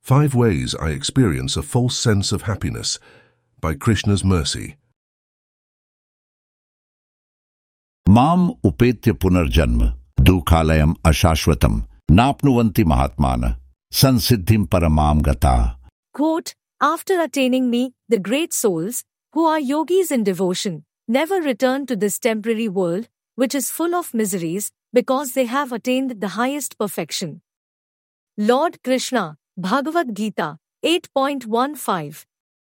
5 Ways I Experience a False Sense of Happiness by Krishna's Mercy. Mam upetya punarjanma, dukhalayam ashashvatam, napnuvanti mahatmana, sansiddhim paramam gata. Quote, after attaining me, the great souls, who are yogis in devotion, never return to this temporary world, which is full of miseries, because they have attained the highest perfection. Lord Krishna, Bhagavad Gita, 8.15.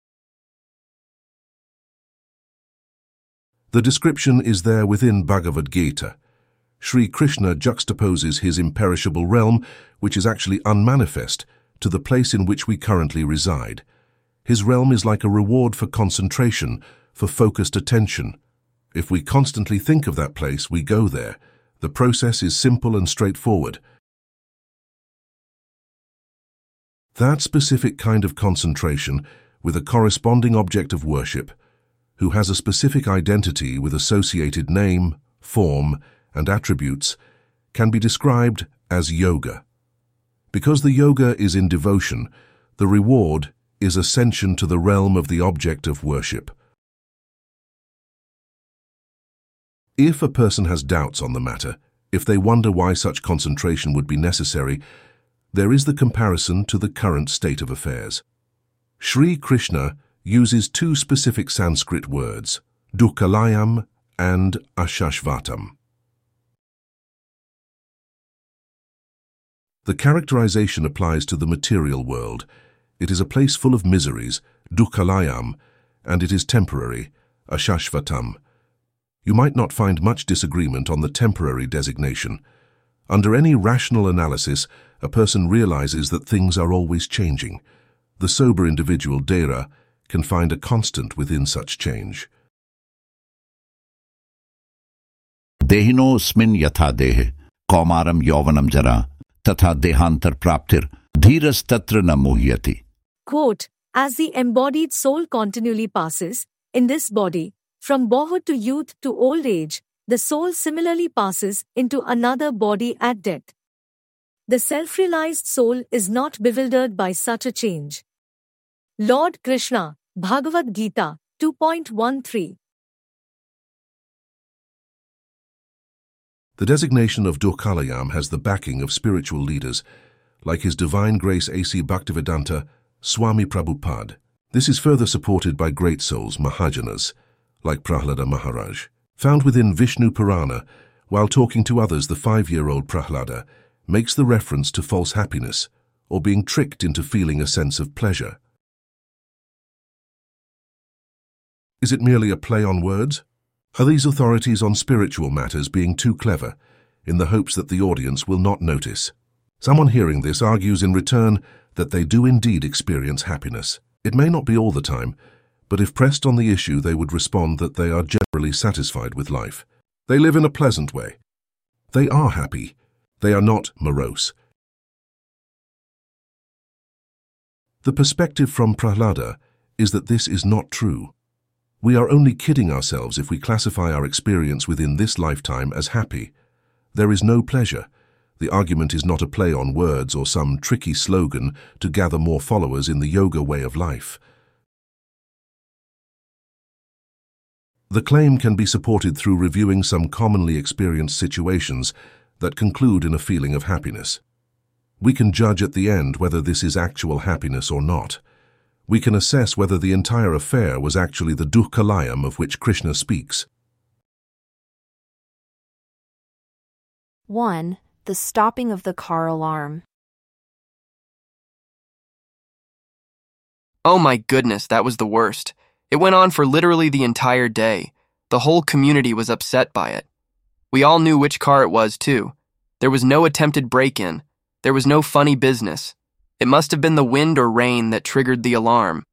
The description is there within Bhagavad Gita. Sri Krishna juxtaposes his imperishable realm, which is actually unmanifest, to the place in which we currently reside. His realm is like a reward for concentration, for focused attention. If we constantly think of that place, we go there. The process is simple and straightforward. That specific kind of concentration, with a corresponding object of worship, who has a specific identity with associated name, form, and attributes, can be described as yoga. Because the yoga is in devotion, the reward is ascension to the realm of the object of worship. If a person has doubts on the matter, if they wonder why such concentration would be necessary, there is the comparison to the current state of affairs. Sri Krishna uses 2 specific Sanskrit words, dukhalayam and ashashvatam. The characterization applies to the material world. It is a place full of miseries, dukhalayam, and it is temporary, ashashvatam. You might not find much disagreement on the temporary designation. Under any rational analysis, a person realizes that things are always changing. The sober individual, Dera, can find a constant within such change. Dehino smin yatha dehe, kaumaram yauvanam jara, tatha dehantar praptir, dhiras tatra na muhyati. Quote, as the embodied soul continually passes, in this body, from boyhood to youth to old age, the soul similarly passes into another body at death. The self-realized soul is not bewildered by such a change. Lord Krishna, Bhagavad Gita, 2.13. The designation of Dukhalayam has the backing of spiritual leaders, like His Divine Grace A.C. Bhaktivedanta Swami Prabhupada. This is further supported by great souls, Mahajanas, like Prahlada Maharaj. Found within Vishnu Purana, while talking to others, the 5-year-old Prahlada makes the reference to false happiness, or being tricked into feeling a sense of pleasure. Is it merely a play on words? Are these authorities on spiritual matters being too clever, in the hopes that the audience will not notice? Someone hearing this argues in return that they do indeed experience happiness. It may not be all the time, but if pressed on the issue, they would respond that they are generally satisfied with life. They live in a pleasant way. They are happy. They are not morose. The perspective from Prahlada is that this is not true. We are only kidding ourselves if we classify our experience within this lifetime as happy. There is no pleasure. The argument is not a play on words or some tricky slogan to gather more followers in the yoga way of life. The claim can be supported through reviewing some commonly experienced situations that conclude in a feeling of happiness. We can judge at the end whether this is actual happiness or not. We can assess whether the entire affair was actually the dukhalayam of which Krishna speaks. 1. The stopping of the car alarm. Oh my goodness, that was the worst. It went on for literally the entire day. The whole community was upset by it. We all knew which car it was, too. There was no attempted break-in. There was no funny business. It must have been the wind or rain that triggered the alarm.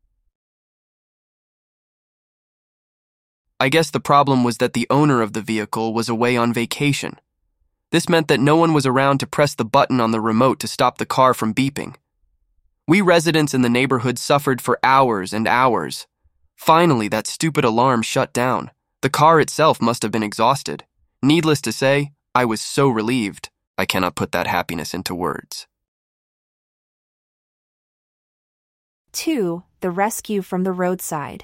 I guess the problem was that the owner of the vehicle was away on vacation. This meant that no one was around to press the button on the remote to stop the car from beeping. We residents in the neighborhood suffered for hours and hours. Finally, that stupid alarm shut down. The car itself must have been exhausted. Needless to say, I was so relieved. I cannot put that happiness into words. 2. The rescue from the roadside.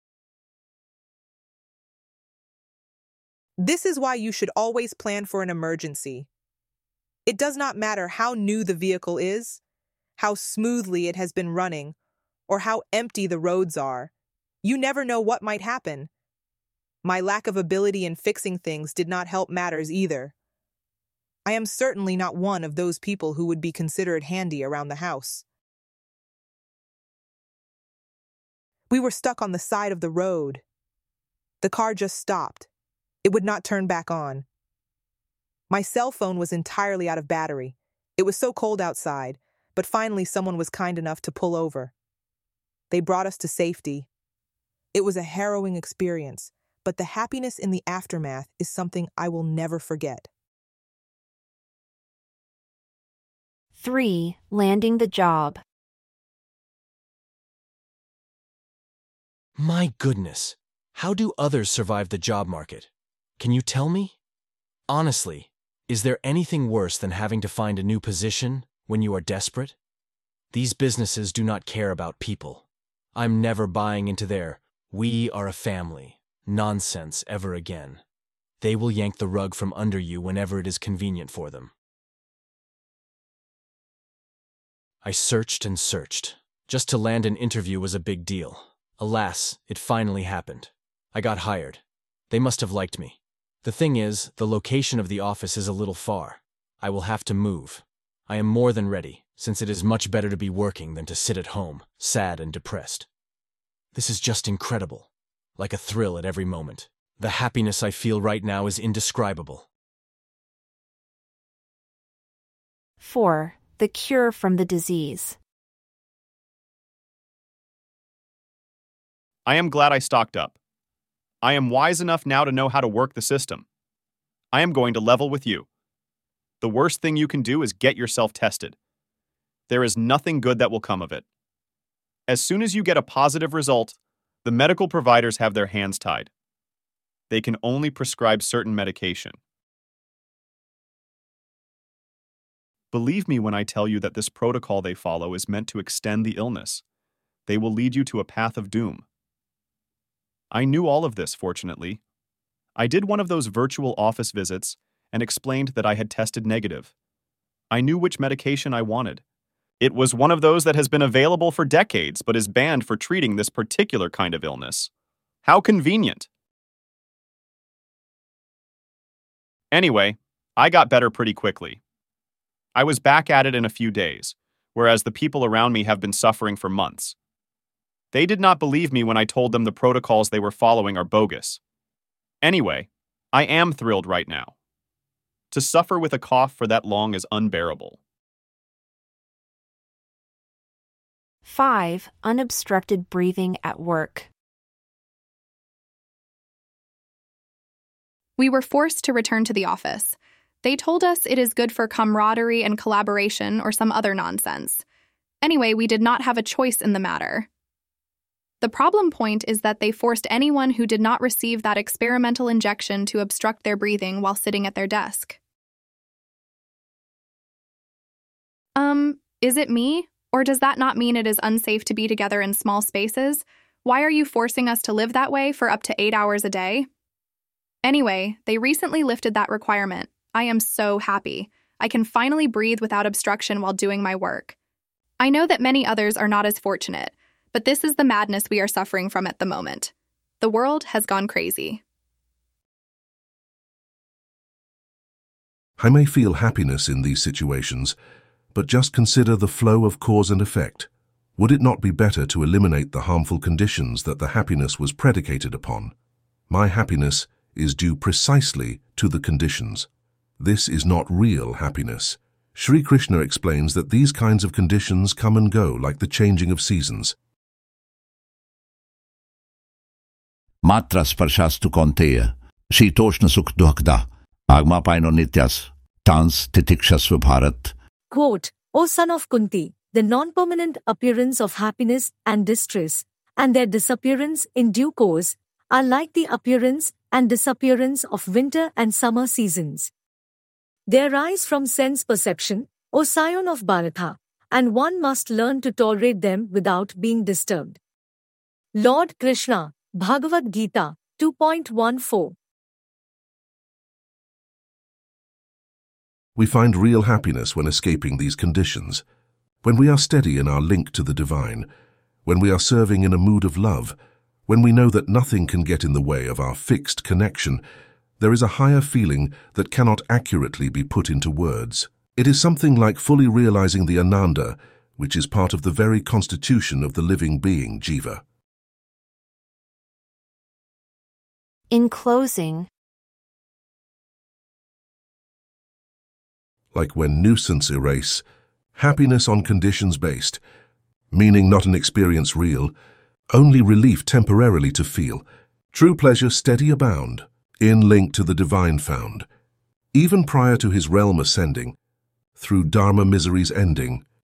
This is why you should always plan for an emergency. It does not matter how new the vehicle is, how smoothly it has been running, or how empty the roads are. You never know what might happen. My lack of ability in fixing things did not help matters either. I am certainly not one of those people who would be considered handy around the house. We were stuck on the side of the road. The car just stopped. It would not turn back on. My cell phone was entirely out of battery. It was so cold outside, but finally someone was kind enough to pull over. They brought us to safety. It was a harrowing experience, but the happiness in the aftermath is something I will never forget. 3. Landing the job. My goodness, how do others survive the job market? Can you tell me? Honestly, is there anything worse than having to find a new position when you are desperate? These businesses do not care about people. I'm never buying into their "we are a family" nonsense ever again. They will yank the rug from under you whenever it is convenient for them. I searched and searched. Just to land an interview was a big deal. Alas, it finally happened. I got hired. They must have liked me. The thing is, the location of the office is a little far. I will have to move. I am more than ready, since it is much better to be working than to sit at home, sad and depressed. This is just incredible, like a thrill at every moment. The happiness I feel right now is indescribable. 4. The cure from the disease. I am glad I stocked up. I am wise enough now to know how to work the system. I am going to level with you. The worst thing you can do is get yourself tested. There is nothing good that will come of it. As soon as you get a positive result, the medical providers have their hands tied. They can only prescribe certain medication. Believe me when I tell you that this protocol they follow is meant to extend the illness. They will lead you to a path of doom. I knew all of this, fortunately. I did one of those virtual office visits and explained that I had tested negative. I knew which medication I wanted. It was one of those that has been available for decades but is banned for treating this particular kind of illness. How convenient! Anyway, I got better pretty quickly. I was back at it in a few days, whereas the people around me have been suffering for months. They did not believe me when I told them the protocols they were following are bogus. Anyway, I am thrilled right now. To suffer with a cough for that long is unbearable. 5. Unobstructed breathing at work. We were forced to return to the office. They told us it is good for camaraderie and collaboration or some other nonsense. Anyway, we did not have a choice in the matter. The problem point is that they forced anyone who did not receive that experimental injection to obstruct their breathing while sitting at their desk. Is it me? Or does that not mean it is unsafe to be together in small spaces? Why are you forcing us to live that way for up to 8 hours a day? Anyway, they recently lifted that requirement. I am so happy. I can finally breathe without obstruction while doing my work. I know that many others are not as fortunate, but this is the madness we are suffering from at the moment. The world has gone crazy. I may feel happiness in these situations, but just consider the flow of cause and effect. Would it not be better to eliminate the harmful conditions that the happiness was predicated upon? My happiness is due precisely to the conditions. This is not real happiness. Sri Krishna explains that these kinds of conditions come and go like the changing of seasons. Matra sparshastu konteya, shitoshna sukh duhakda, agma paino nityas, tans titikshasva bharat. Quote, O son of Kunti, the non-permanent appearance of happiness and distress, and their disappearance in due course, are like the appearance and disappearance of winter and summer seasons. They arise from sense perception, O scion of Bharatha, and one must learn to tolerate them without being disturbed. Lord Krishna, Bhagavad Gita, 2.14. We find real happiness when escaping these conditions, when we are steady in our link to the divine, when we are serving in a mood of love, when we know that nothing can get in the way of our fixed connection. There is a higher feeling that cannot accurately be put into words. It is something like fully realizing the Ananda, which is part of the very constitution of the living being, Jiva. In closing, Like when nuisance erase, happiness on conditions based, meaning not an experience real, only relief temporarily to feel, true pleasure steady abound, in link to the divine found, even prior to his realm ascending, through dharma miseries ending,